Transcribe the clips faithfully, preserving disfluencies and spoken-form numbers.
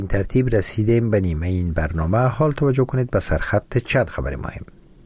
این ترتیب رسیدیم به نیمه این برنامه. حال توجه کنید به سرخط چند خبر مهم.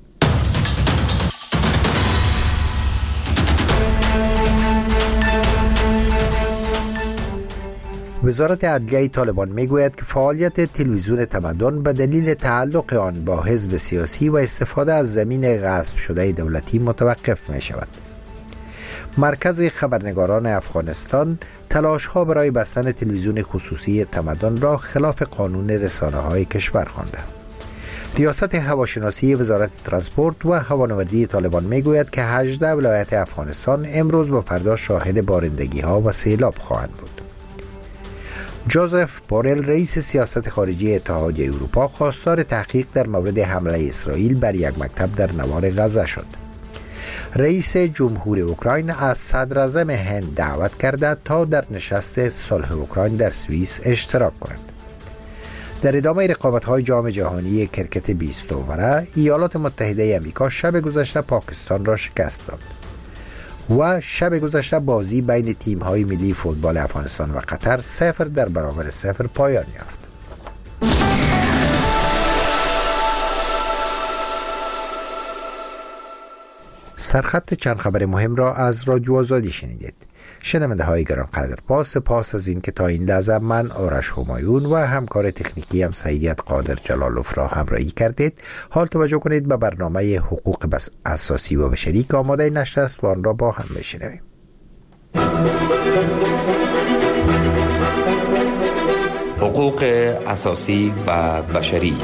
وزارت عدلیه طالبان میگوید که فعالیت تلویزیون تمدن به دلیل تعلق آن با حزب سیاسی و استفاده از زمین غصب شده دولتی متوقف می شود. مرکز خبرنگاران افغانستان تلاش ها برای بستن تلویزیون خصوصی تمدن را خلاف قانون رسانه های کشور خوانده. ریاست هواشناسی وزارت ترانسپورت و هوانوردی طالبان میگوید که هجده ولایت افغانستان امروز و فردا شاهد بارندگی ها و سیلاب خواهند بود. جوزف بورل رئیس سیاست خارجی اتحادیه اروپا خواستار تحقیق در مورد حمله اسرائیل بر یک مکتب در نوار غزه شد. رئیس جمهور اوکراین از صدر اعظم هند دعوت کرده تا در نشست صلح اوکراین در سوئیس اشتراک کند. در ادامه رقابت‌های جام جهانی کرکت بیست اووره، ایالات متحده آمریکا شب گذشته پاکستان را شکست داد و شب گذشته بازی بین تیم‌های ملی فوتبال افغانستان و قطر صفر در برابر صفر پایان یافت. سرخط چند خبر مهم را از رادیو آزادی شنیدید. شنونده های گرانقدر، با سپاس از این که تا این لحظه من آرش همایون و همکار تکنیکی هم سید قادر جلالوف را همراهی کردید. حال توجه کنید به برنامه حقوق بس اساسی و بشری که آماده نشر است و آن را با هم بشنویم. حقوق اساسی و بشری.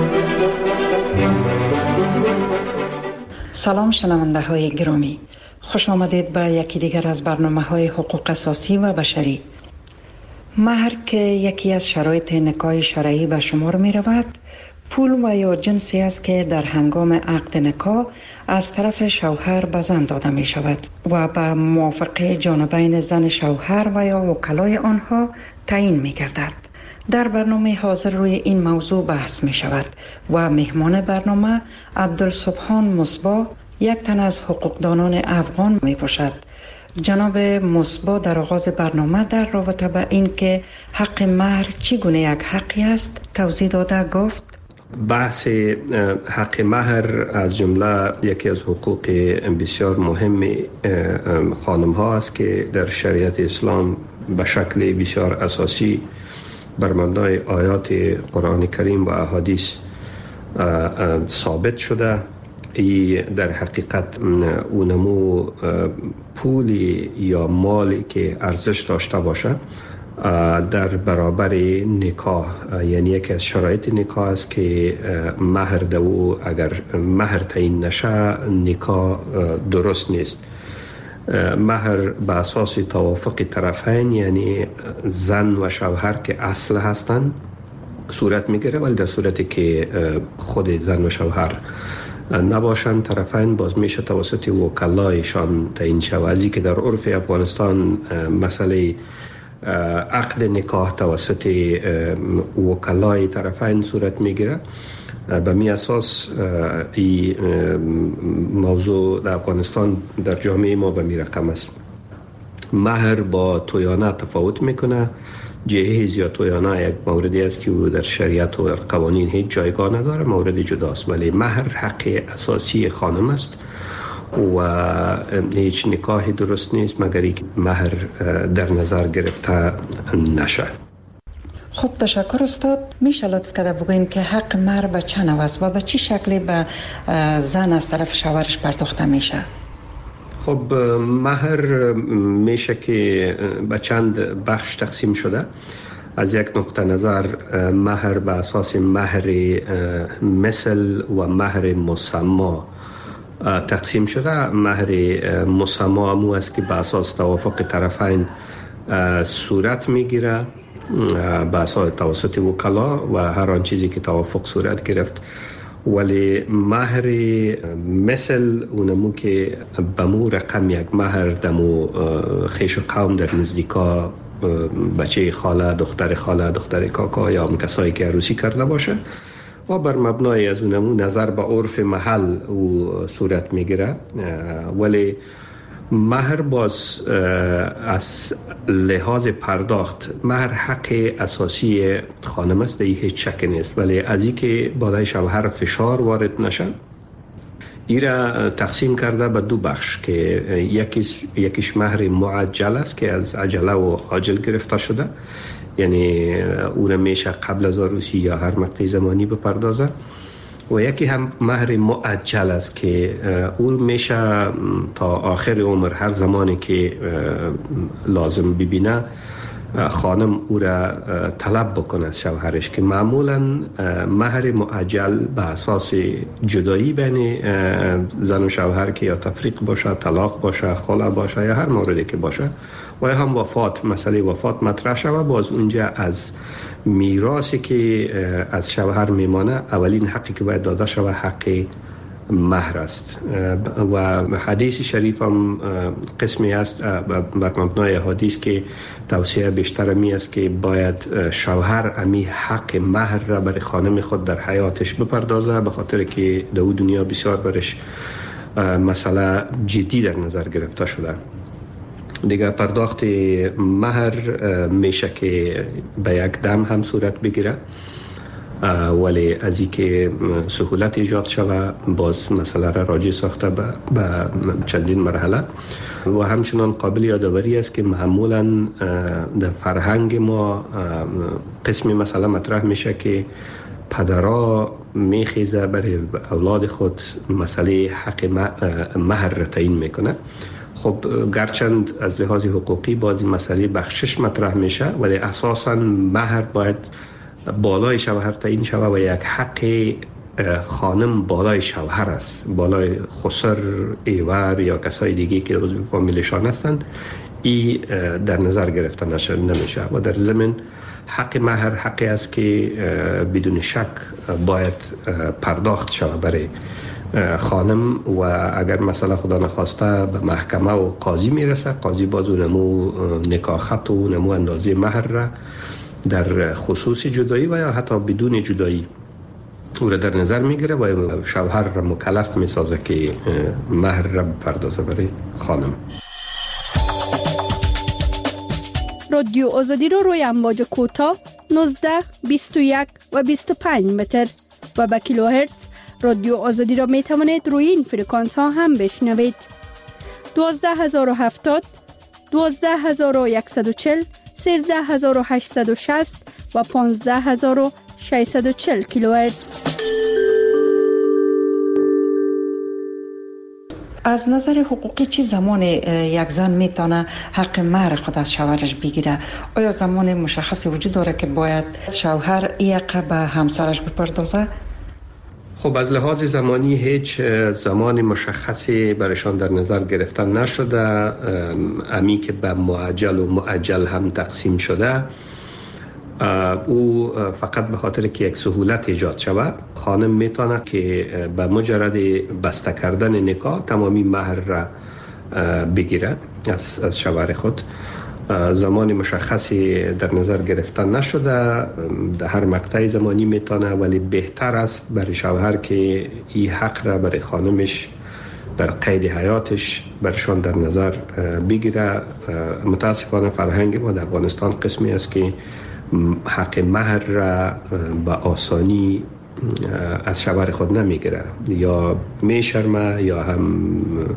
سلام شنونده های گرامی، خوش آمدید به یکی دیگر از برنامه های حقوق اساسی و بشری. مهر که یکی از شرایط نکاح شرعی به شمار می رود، پول و یا جنسی است که در هنگام عقد نکاح از طرف شوهر به زن داده می شود و به موافقه جانبین زن شوهر و یا وکلای آنها تعیین می گردد. در برنامه حاضر روی این موضوع بحث می شود و مهمان برنامه عبدالسبحان مصباح، یک تن از حقوقدانان افغان می باشد. جناب مصباح در آغاز برنامه در رابطه با این که حق مهر چگونه یک حقی است توضیح داده گفت: بحث حق مهر از جمله یکی از حقوق بسیار مهم خانم ها است که در شریعت اسلام به شکل بسیار اساسی بر مبنای آیات قرآن کریم و احادیث ثابت شده. ای در حقیقت اونمو پولی یا مالی که ارزش داشته باشه در برابر نکاح، یعنی یکی از شرایط نکاح است که مهر دو اگر مهر تعیین نشه نکاح درست نیست. مهر به اساس توافق طرفین، یعنی زن و شوهر که اصل هستند صورت میگیره، ولی در صورتی که خود زن و شوهر نباشند طرفین باز میشه توسط وکلایشان تعیین شود. ازی که در عرف افغانستان مسئله عقد نکاح توسط وکلای طرفین صورت میگیره. به می اساس این موضوع در افغانستان در جامعه ما به می رقم است. مهر با تویانه تفاوت میکنه. جهیز یا تویانه یک موردی است که در شریعت و قوانین هیچ جایگاه نداره، مورد جداست، ولی مهر حق اساسی خانم است و هیچ نکاحی درست نیست مگر اینکه مهر در نظر گرفته نشه. خب تشکر استاد. میشه لطف کرده بگوین که حق مهر به چه نوع است و به چه شکلی به زن از طرف شوهرش پرداخته میشه؟ خب مهر میشه که به چند بخش تقسیم شده. از یک نقطه نظر مهر به اساس مهر مثل و مهر مسمى تقسیم شده. مهر مسمى امو است که به اساس توافق طرفین صورت میگیره به اساس توسط وکلا و هر آن چیزی که توافق صورت گرفت. ولی مهر مثل اونمو که بمو رقم یک مهر دمو خیش و قوم در نزدیکا بچه خاله، دختر خاله، دختر کاکا یا هم کسایی که عروسی کرده باشه و بر مبنای از اونمو نظر به عرف محل او صورت میگیره. ولی مهر باز از لحاظ پرداخت مهر حق اساسی خانم است، این هیچ شک نیست، ولی از این که بالای شوهر فشار وارد نشد ای را تقسیم کرده به دو بخش که یکیش یکیش مهر معجل است که از عجله و عاجل گرفته شده، یعنی او را میشه قبل از عروسی یا هر مقطع زمانی بپردازه، و یکی هم مهر معجل است که او میشه تا آخر عمر هر زمانی که لازم ببینه خانم او را طلب بکنه از شوهرش، که معمولا مهر معجل به اساس جدایی بین زن و شوهر که یا تفریق باشه، طلاق باشه، خلع باشه یا هر موردی که باشه، و یا هم وفات، مسئله وفات مطرح شده، باز اونجا از میراثی که از شوهر میمانه اولین حقی که باید داده شود حق مهر است. و حدیث شریف هم قسمی است بر مبنای حدیث که توصیه بیشتر می است که باید شوهر امی حق مهر را برای خانم خود در حیاتش بپردازه، به خاطر که در دنیا بسیار برش مسئله جدی در نظر گرفته شده. دیگه پرداخت مهر میشه که به یک دم هم صورت بگیره، ولی از این که سهولت ایجاد شوه باز مسئله را راجع ساخته به چندین مرحله. و همچنان قابل یادآوری است که معمولا در فرهنگ ما قسمی مسئله مطرح میشه که پدرها میخیزه برای اولاد خود مسئله حق مهر را تعیین میکنه. خب گرچند از لحاظ حقوقی بازی مسئله بخشش مطرح میشه، ولی اساساً مهر باید بالای شوهر تعیین شود و یک حق خانم بالای شوهر است، بالای خسر، ایور یا کسای دیگه که عضو فامیلشان هستند، ای در نظر گرفته نمیشه. و در ضمن حق مهر حقی است که بدون شک باید پرداخت شود برای خانم، و اگر مثلا خدا نخواسته به محکمه و قاضی میرسه، قاضی باز نمو نکاح خط و نمو اندازه مهر را در خصوص جدایی و یا حتی بدون جدایی او را در نظر میگیره و شوهر را مکلف میسازه که مهر را بپردازه برای خانم. رادیو آزادی رو روی امواج کوتاه نوزده، بیست و یک و بیست و پنج متر و با کیلوهرتز رادیو آزادی را می توانید روی این فرکانس ها هم بشنوید. دوازده هزار و هفتاد، دوازده هزار و صد و چهل، سیزده هزار و هشتصد و شصت و پانزده هزار و ششصد و چهل کیلوهرتز. از نظر حقوقی چی زمان یک زن میتونه حق مهر خود از شوهرش بگیره؟ آیا زمان مشخصی وجود داره که باید شوهر این حق به همسرش بپردازه؟ خب از لحاظ زمانی هیچ زمان مشخصی برشان در نظر گرفتن نشده. امی که به معجل و معجل هم تقسیم شده، او فقط به خاطر که یک سهولت ایجاد شود، خانم میتونه که به مجرد بسته کردن نکاح تمامی مهر را بگیرد از از شوهر خود. زمان مشخصی در نظر گرفتن نشده، در هر مقطع زمانی میتونه، ولی بهتر است برای شوهر که این حق را برای خانمش در قید حیاتش برشان در نظر بگیره. متاسفانه فرهنگ ما در افغانستان قسمی است که حق مهر را به آسانی از شوهر خود نمیگیره، یا میشرمه یا هم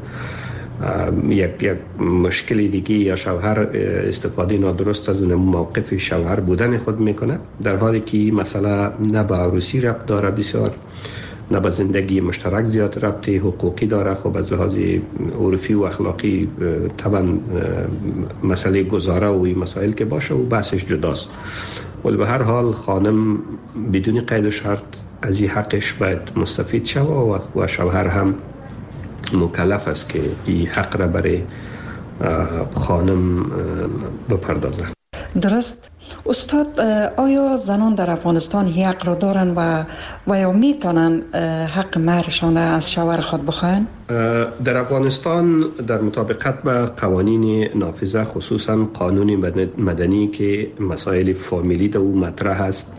یک یک مشکلی دیگه، یا شوهر استفاده نادرست از اون موقف شوهر بودن خود میکنه، در حالی که مسئله نه به عروسی ربط داره بسیار، نه به زندگی مشترک زیاد ربط حقوقی داره. خب از لحاظ عرفی و اخلاقی طبعا مسئله گذاره و این مسائل که باشه و بحثش جداست، ولی به هر حال خانم بدون قید و شرط از این حقش باید مستفید شود و شوهر هم مکلف است که این حق را برای خانم بپردازه. درست. استاد، آیا زنان در افغانستان حق را دارن و و یا میتونن حق مهرشان از شوهر خود بخواهن؟ در افغانستان در مطابقت با قوانین نافذه، خصوصا قانون مدنی که مسائل فامیلی در او مطرح است،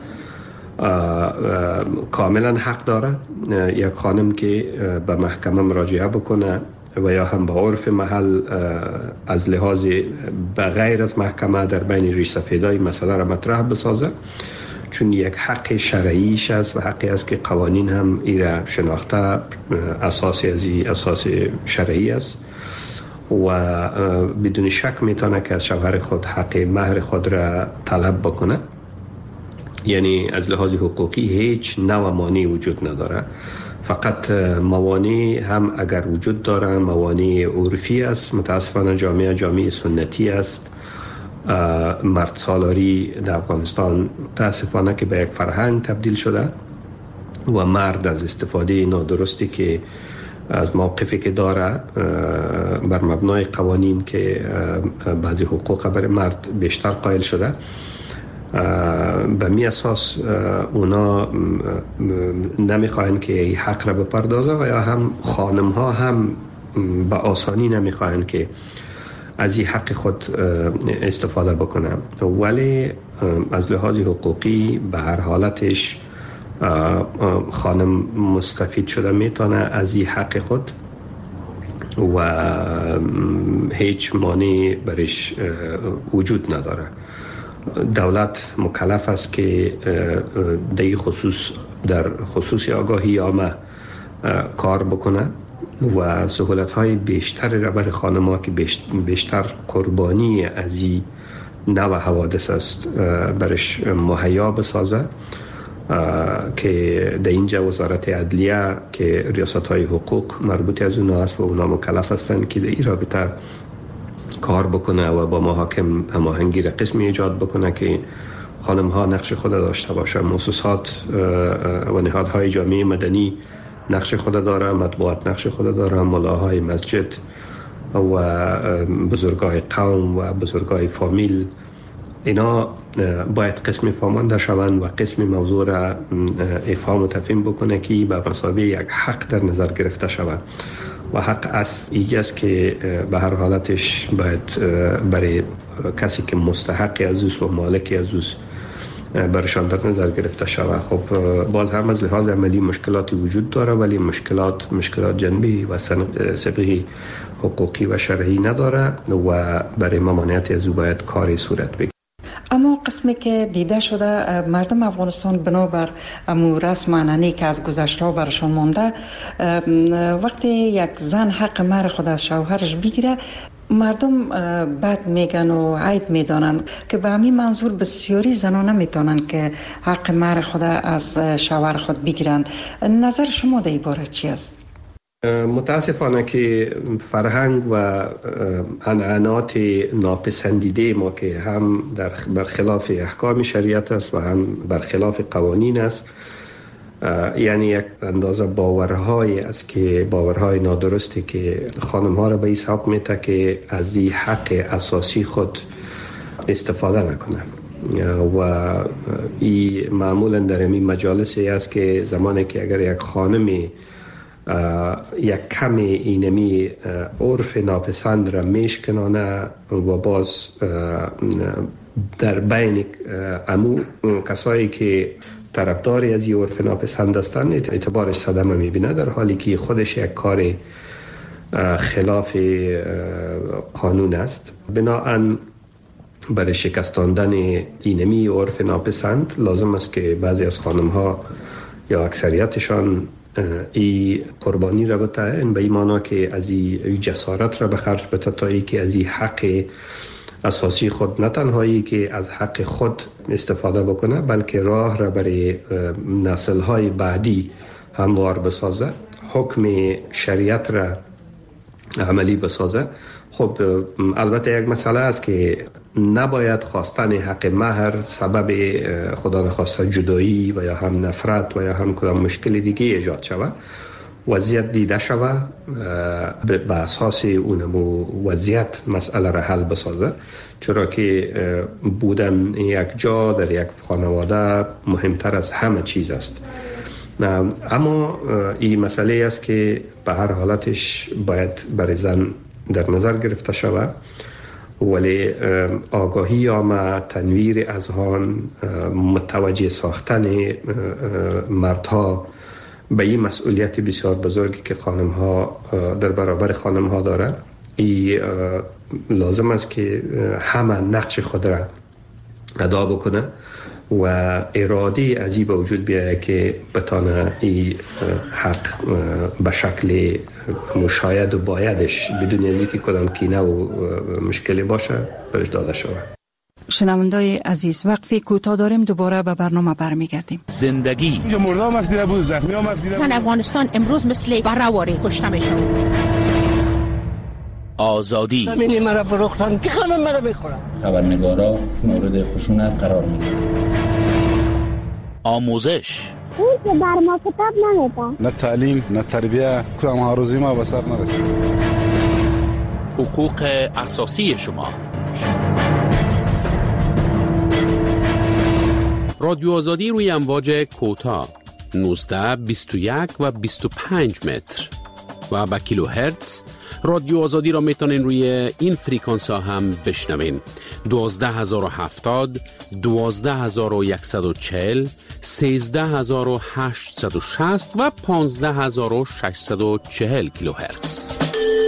کاملا حق داره یک خانم که به محکمه مراجعه بکنه و یا هم با عرف محل از لحاظ بغیر از محکمه در بین ریش سفیدای مسئله را مطرح بسازه، چون یک حق شرعیش است و حقی است که قوانین هم ایره شناخته اساسی از این اساس شرعی است و بدون شک میتونه که از شوهر خود حق مهر خود را طلب بکنه. یعنی از لحاظ حقوقی هیچ نوع مانعی وجود نداره، فقط موانع هم اگر وجود داره موانع عرفی است. متاسفانه جامعه جامعه سنتی است. مرد سالاری در افغانستان متاسفانه که به یک فرهنگ تبدیل شده و مرد از استفاده نادرستی که از موقفی که داره بر مبنای قوانین که بعضی حقوق برای مرد بیشتر قائل شده، به می اساس اونا نمیخواین که این حق را بپردازه و یا هم خانم ها هم به آسانی نمیخواین که از این حق خود استفاده بکنه. ولی از لحاظ حقوقی به هر حالتش خانم مستفید شده میتونه از این حق خود و هیچ مانع برش وجود نداره. دولت مکلف است که در خصوص در خصوص آگاهی عامه کار بکنه و سهولت های بیشتری را برای خانم ها که بیشتر قربانی از این نوع حوادث است برش مهیا بسازه، که در اینجا وزارت عدلیه که ریاست های حقوق مربوط از اونا است و اونا مکلف هستند که در این رابطه کار بکنه و با محاکم هماهنگی را قسمی ایجاد بکنه که خانم ها نقش خود داشته باشه. مؤسسات و نهادهای جامعه مدنی نقش خود داره، مطبوعات نقش خود داره، ملاهای مسجد و بزرگای قوم و بزرگای فامیل، اینا باید قسم فهمانده شوند و قسم موضوع را افهام و تفهیم بکنه که به مسابقه یک حق در نظر گرفته شود و حق از ایگه است که به هر حالتش باید برای کسی که مستحق از و مالک از برشان در نظر گرفته شود. خب باز هم از لحاظ عملی مشکلاتی وجود داره، ولی مشکلات مشکلات جنبی و سابقه حقوقی و شرعی نداره و برای ممانعت از او باید کاری صورت بگیرد. اما قسمی که دیده شده مردم افغانستان بنابر امو رسم عنعنه‌ای که از گذشته برشان مانده، وقتی یک زن حق مهر خود از شوهرش بگیره مردم بد میگن و عیب میدانن که به همین منظور بسیاری زنان نمیتونن که حق مهر خود از شوهر خود بگیرن. نظر شما در این باره چی است؟ متاسفانه که فرهنگ و عنعنات ناپسندیده ما که هم در برخلاف احکام شریعت است و هم برخلاف قوانین است، یعنی یک اندازه باورهای است که باورهای نادرستی که خانم ها را به این سبب میته که از این حق اساسی خود استفاده نکنه و این معمولا در این مجالسی است که زمانی که اگر یک خانمی یک کم اینمی عرف ناپسند را میشکنانه و باز در بین امو کسایی که طرفداری از این عرف ناپسند هستند اعتبارش صدمه میبینه، در حالی که خودش یک کار خلاف قانون است. بنابراین برای شکستاندن اینمی عرف ناپسند لازم است که بعضی از خانم ها یا اکثریتشان ای قربانی را بتاین، به این معنی که از این جسارت را به خرج بده تا ای که از این حق اساسی خود نه تنهایی که از حق خود استفاده بکنه، بلکه راه را برای نسل‌های بعدی هموار بسازه، حکم شریعت را عملی بسازه. خب البته یک مسئله است که نباید خواستن حق مهر سبب خدا نخواسته جدایی و یا هم نفرت و یا هم کدام مشکل دیگه ایجاد شود. وضعیت دیده شود به اساس اونمو وضعیت مسئله را حل بسازه، چرا که بودن یک جا در یک خانواده مهمتر از همه چیز است. اما این مسئله است که به هر حالتش باید برای زن در نظر گرفته شود، ولی آگاهی عامه، تنویر اذهان، متوجه ساختن مردها به این مسئولیت بسیار بزرگی که خانم ها در برابر خانم ها داره، ای لازم است که همه نقش خود را ادا بکنه و اراده از این به وجود بیاید که بتانه این حق به شکل مشاید و بایدش بدون از اینکه کدام کینه و مشکلی باشه برش داده شود. شنوندای عزیز، وقفی کوتاه داریم، دوباره به برنامه برمیگردیم. زندگی مردم مفدیده بود، زخمی ها مفدیده بود. زن افغانستان امروز مثل برهواری کشته میشن. آزادی زمینی مرا فروختن که همه مرا میخورن. خبرنگارا مورد خشونت قرار میگیرن. آموزش اون که بر ما کتاب نمیدن، نه تعلیم نه تربیه، کدام ها روزی ما به سر نرسید. حقوق اساسی شما. رادیو آزادی روی امواج کوتاه نوزده بیست و یک و بیست و پنج متر و با کیلو هرتز. رادیو آزادی را میتونین روی این فریکانس ها هم بشنوین: دوازده هزار و هفتاد، دوازده هزار و صد و چهل، سیزده هزار و هشتصد و شصت و پانزده هزار و ششصد و چهل کیلو هرتز.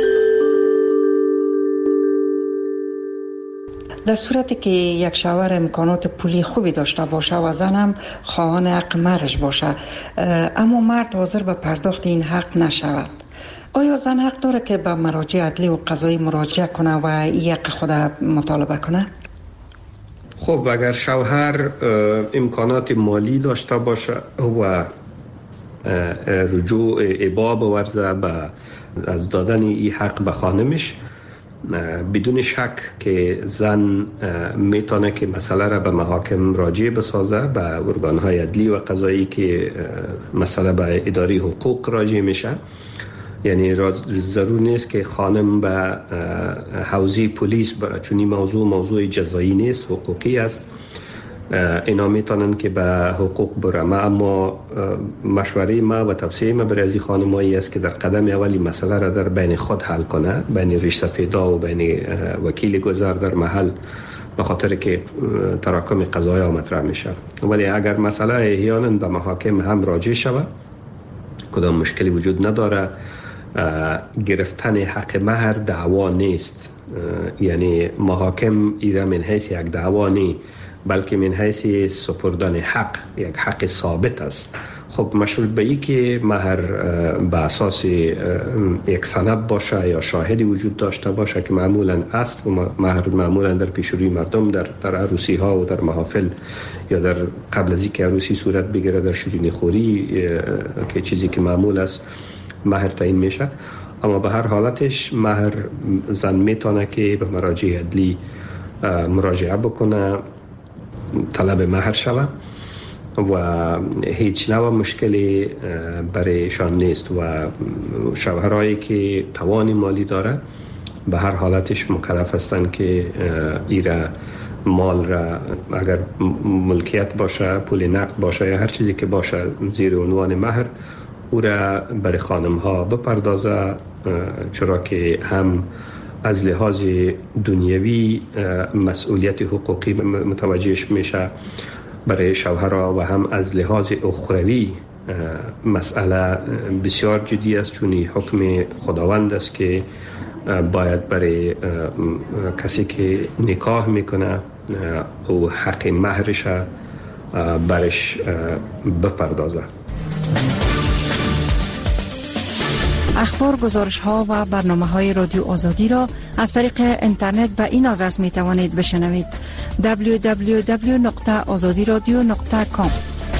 در صورتی که یک شوهر امکانات پولی خوبی داشته باشه و زنم خواهان حق مهرش باشه، اما مرد حاضر به پرداخت این حق نشود، آیا زن حق داره که به مراجع عدلی و قضایی مراجعه کنه و این حق خود مطالبه کنه؟ خب اگر شوهر امکانات مالی داشته باشه و رجوع ابا بورزه به از دادن این حق به خانمش، بدون شک که زن میتونه که مسئله را به محاکم راجع بسازه، به ارگان‌های عدلی و قضایی که مسئله به اداره حقوق راجع میشه. یعنی ضرور نیست که خانم به حوزه پلیس بره، چون این موضوع موضوع جزایی نیست، حقوقی است. اینا میتونن که به حقوق برم، اما مشوره ما و توصیه ما برای از این خانمایی است که در قدم اولی مسئله را در بین خود حل کنه، بین ریش سفیدا و بین وکیل گذر در محل، به خاطر که تراکم قضایا مطرح میشه. ولی اگر مسئله احیانا به محاکم هم راجع شود، کدام مشکلی وجود نداره. گرفتن حق مهر دعوا نیست، یعنی محاکم ایره من حیث یک دعوا نیست، بلکه من حیث سپردن حق، یک حق ثابت است. خب مشروط به این که مهر به اساس یک سند باشه یا شاهدی وجود داشته باشه که معمولا است، و مهر معمولا در پیشروی مردم در در عروسی ها و در محافل یا در قبل از اینکه عروسی صورت بگیره در شیرینی خوری که چیزی که معمول است مهر تعیین میشه. اما به هر حالتش مهر زن میتونه که به مراجع عدلی مراجعه بکنه، طلب مهر شود و هیچ نوع مشکلی برایشان نیست. و شوهرایی که توان مالی داره به هر حالتش مکلف هستند که ایره مال را، اگر ملکیت باشه، پول نقد باشه یا هر چیزی که باشه زیر عنوان مهر، او را برای خانم ها بپردازه، چرا که هم از لحاظ دنیوی مسئولیت حقوقی متوجهش میشه برای شوهرها و هم از لحاظ اخروی مسئله بسیار جدی است، چون حکم خداوند است که باید برای کسی که نکاح میکنه او حق مهرش برش بپردازه. اخبار، گزارش ها و برنامه های رادیو آزادی را از طریق اینترنت به این آدرس می توانید بشنوید: دبلیو دبلیو دبلیو دات آزادی رادیو دات کام.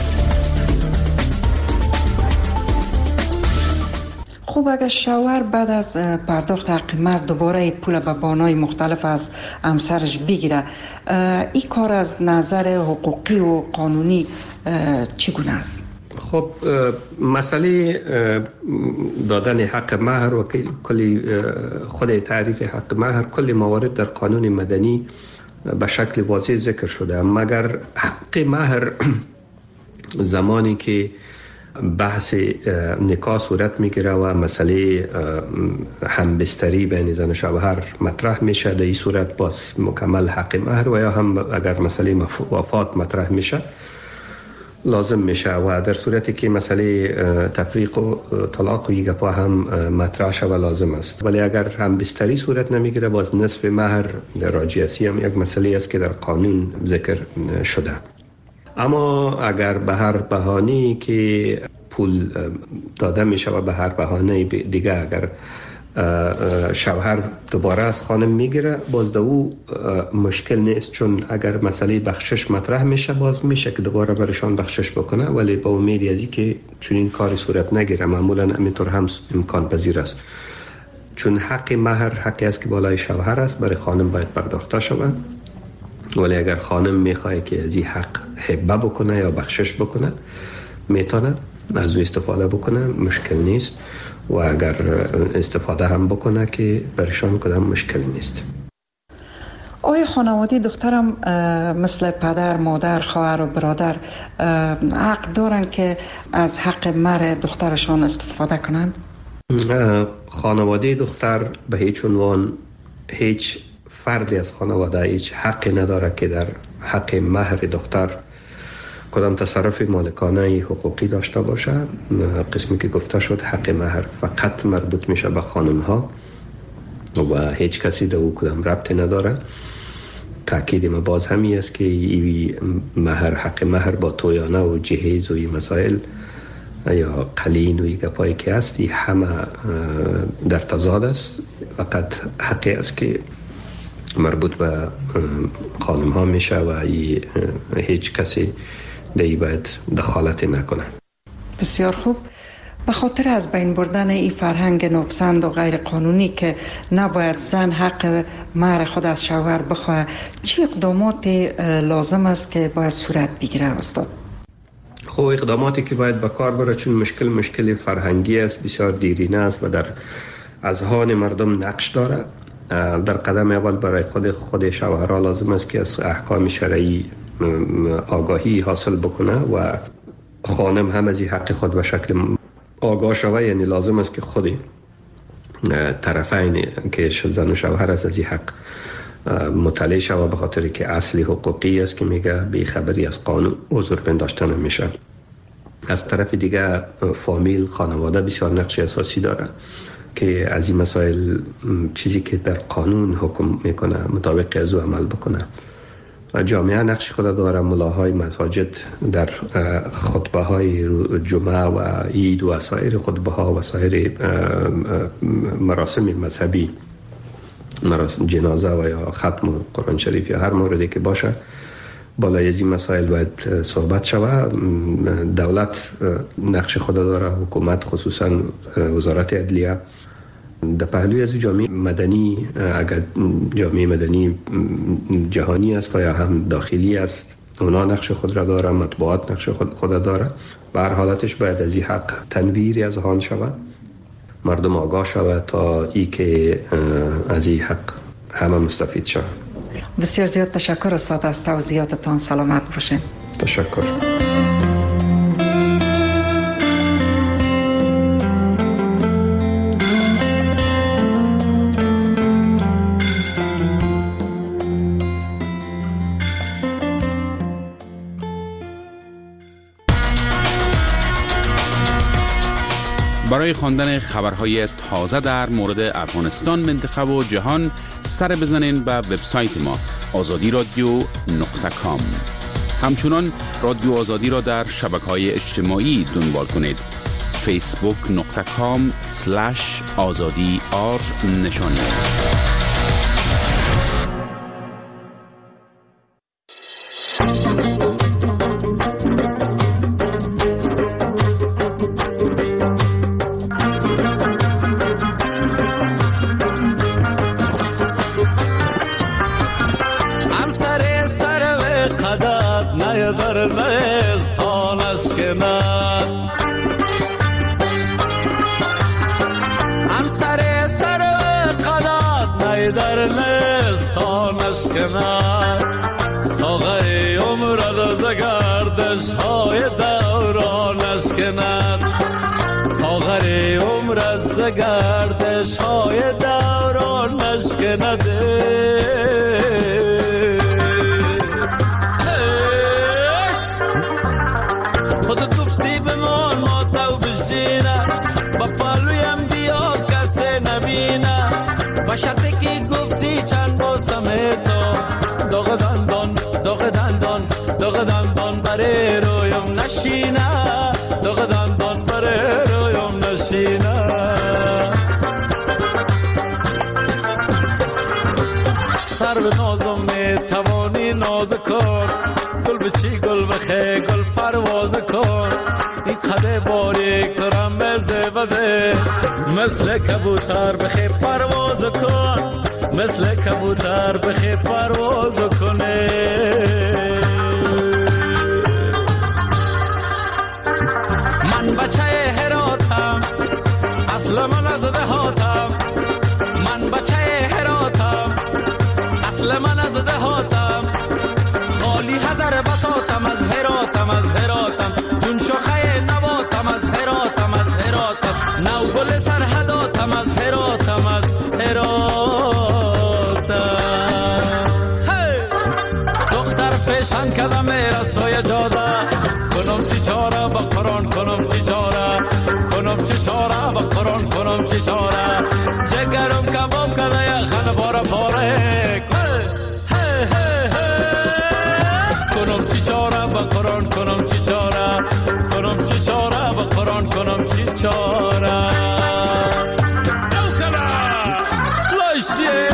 خب اگر شوهر بعد از پرداخت حق مهر دوباره پول به بانای مختلف از همسرش بگیره، این کار از نظر حقوقی و قانونی چگونه است؟ خب مسئله دادن حق مهر و کلی خود تعریف حق مهر، کلی موارد در قانون مدنی به شکل واضح ذکر شده، مگر حق مهر زمانی که بحث نکاح صورت میگیره و مسئله همبستری بین زن و شوهر مطرح میشه، در این صورت باز مکمل حق مهر، و یا هم اگر مسئله وفات مطرح میشه لازم میشه و در صورتی که مسئله تفریق و طلاق و یگپا هم مطرح شود لازم است. ولی اگر هم بستری صورت نمیگیره باز نصف مهر در راجعیتی هم یک مسئله است که در قانون ذکر شده. اما اگر به هر بهانه‌ای که پول داده میشه و به هر بهانه دیگه اگر شوهر دوباره از خانم میگیره باز دو او مشکل نیست، چون اگر مسئله بخشش مطرح میشه باز میشه که دوباره برشان بخشش بکنه، ولی با امید از این که چون این کاری صورت نگیره معمولا همینطور هم امکان پذیر است، چون حق مهر حقی است که بالای شوهر است برای خانم باید پرداخته شود. ولی اگر خانم میخواد که از این حق هبه بکنه یا بخشش بکنه میتونه از او استفاده بکنه، مشکل نیست، و اگر استفاده هم بکنه که برشان کدام مشکل نیست. آیا خانواده دخترم مثل پدر، مادر، خواهر و برادر حق دارن که از حق مهر دخترشان استفاده کنن؟ خانواده دختر به هیچ عنوان هیچ فردی از خانواده هیچ حقی نداره که در حق مهر دختر کدام تصرف مالکانه حقوقی داشته باشه. قسمی که گفته شد حق مهر فقط مربوط میشه به خانم ها و هیچ کسی در او کدام ربطی نداره. تأکید ما باز همی است که ای مهر حق مهر با تویانه و جهیز و این مسائل یا قلین و این گپایی که هستی همه در تضاد است. فقط حقی است که مربوط به خانم ها میشه و هیچ کسی دیگه باید دخالت نکنه. بسیار خوب. به خاطر از بین بردن این فرهنگ ناپسند و غیر قانونی که نباید زن حق مهر خود از شوهر بخواه، چه اقدامات لازم است که باید صورت بگیره استاد؟ خب اقداماتی که باید به کار بره، چون مشکل مشکل فرهنگی است، بسیار دیرینه است و در اذهان مردم نقش داره. در قدم اول برای خود خود شوهرها لازم است که از احکام شرعی آگاهی حاصل بکنه و خانم هم از این حق خود به شکل آگاه شوه. یعنی لازم است که خود طرفین که زن و شوهر است از این حق مطلع شوه، به خاطر که اصلی حقوقی است که میگه بی خبری از قانون عذر پنداشته نمیشه. از طرف دیگه فامیل، خانواده بسیار نقش اساسی داره که از این مسائل چیزی که در قانون حکم میکنه مطابق از او عمل بکنه. جامعه نقش خود داره. ملاهای مساجد در خطبه های جمعه و عید و سایر خطبه ها و سایر مراسم مذهبی، مراسم جنازه و یا ختم قرآن شریف یا هر موردی که باشه، بالای از این مسائل باید صحبت شوه. دولت نقش خود داره، حکومت خصوصا وزارت عدلیه. در پهلوی از جامعه مدنی، اگر جامعه مدنی جهانی است یا هم داخلی است، اونا نقش خود را داره، مطبوعات نقش خود, خود داره. به هر حالتش باید از این حق تنویری از آن شود، مردم آگاه شود تا ای که از این حق همه مستفید شود. بسیار زیاد تشکر استاد از توضیحاتتان. سلامت باشین. تشکر. برای خواندن خبرهای تازه در مورد افغانستان، منطقه و جهان سر بزنین به وبسایت ما آزادی رادیو نقطه کام. همچنان رادیو آزادی را در شبکه‌های اجتماعی دنبال کنید. فیسبوک نقطه کام سلش آزادی آر نشانی است. ساغه عمر از گردش های دورانش کند، ساغه عمر از گردش های دورانش کند. خودت گفتی بمان ما تو بشینه با پالویم بیا کسی نبینه با شرطی که گفتی چند باسم تو داغ دندان داغ دندان داغ دندان برای رویم نشینه داغ دندان برای رویم نشینه سر به نازم میتوانی ناز کن گل بچی گل بخی گل پرواز کن این قده باریک تو رم بزه بده مثل کبوتر بخی پرواز کن مثل کبوتر بخی پرواز کنه من بچه هراتم اصل من از دهاتم من بچه هراتم اصل من از دهاتم خالی هزار بساتم از هراتم از هراتم جون شاخه نباتم از هراتم از هراتم نو گل سرحداتم از هراتم از هراتم دختر فشن کدم رسای جاده کنم چی چاره با قرآن کنم چی چاره کنم چی چاره با قرآن کنم چی چاره جگرم کباب کده یخن باره پاره کنم چی چاره با قرآن کنم چی چاره کنم چی چاره با قرآن کنم چی چاره او کلا لایشیه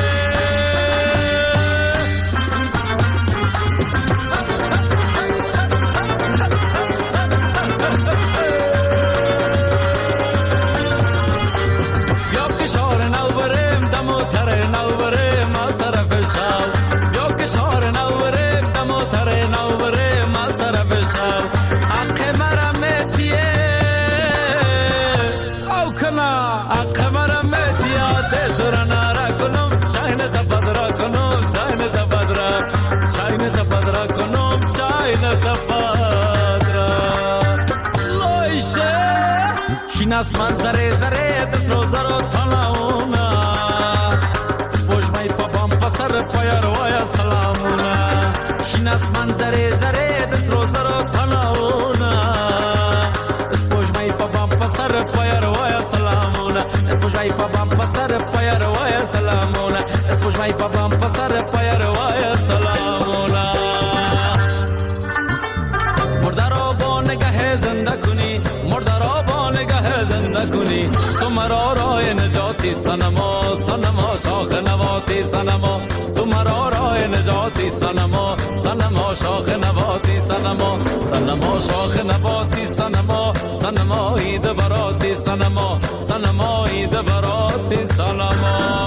شیناس من زره زره دست رو زرو تناونا سپوش مای پابام پسر پایر وای سلامونا شیناس من زره زره دست رو زرو تناونا سپوش مای پابام پسر پایر وای سلامونا سپوش مای پابام پسر پایر وای سلامونا سپوش مای پابام پسر پایر وای سلامونا مردارو با نگاه زنده کنی مردارو با نگاه زنده کنی تو مرا راه نجاتی سنما سنما شاخ نواتی سنما تو مرا راه نجاتی سنما سنما شاخ نواتی سنما سنما شاخ نواتی سنما سنما عید براتی سنما سنما عید براتی سنما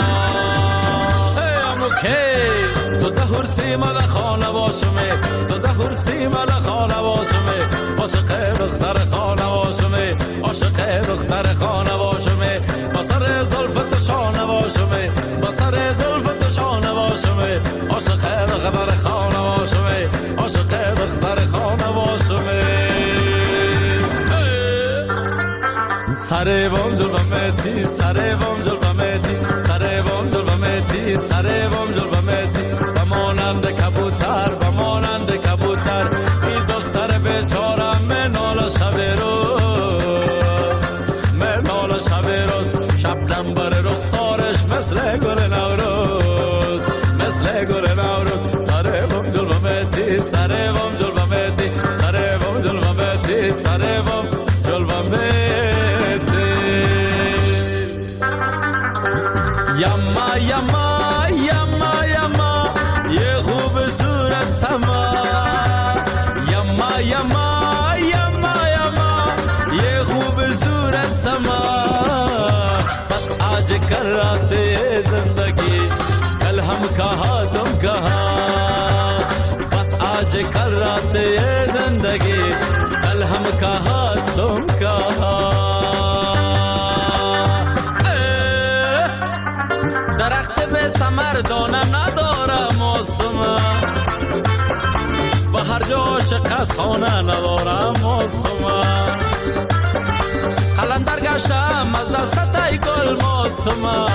تو ده هرسی مال خانه باشمه تو ده هرسی مال خانه باشمه عاشق دختر خانه باشمه عاشق دختر خانه باشمه با سر زلفت شانه باشمه با سر زلفت شانه باشمه عاشق دختر خانه باشمه عاشق دختر خانه باشمه سره بام جلومتی سره بام جلومتی سره بام جلومتی سره بام جلومتی بمانند کبوتر بمانند کبوتر این دختر بیچاره منال شب روز منال شب روز شبنم بر رخسارش مثل گل نوروز مثل گل نوروز سره بام جلومتی سره بام جلومتی سره بام جلومتی سره بام جلومتی یما یما یما یما یه خوب صورت سما یما یما یما یما یه خوب صورت سما بس آج کراتے زندگی کل ہم کہا تم کہا بس آج کراتے زندگی کل ہم کہا تم کہا سمر دانه نداره موسم به هر جا عاشق از خانه نداره موسم قلندر گشتم از دست تای گل موسم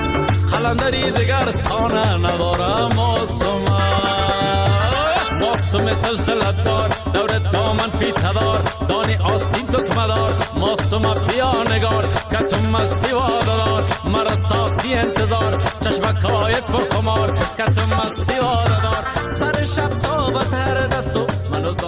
قلندری دیگر تانه نداره موسم موسم ماسوم سلسلت دار دور دامن فی تدار دانی آستین تو کمدار ماسوم پیانگار که تو مستی واددار مرا ساختی انتظار چشمکایت پر خمار که تو مستی واددار سر شب تا بس هر دستو منو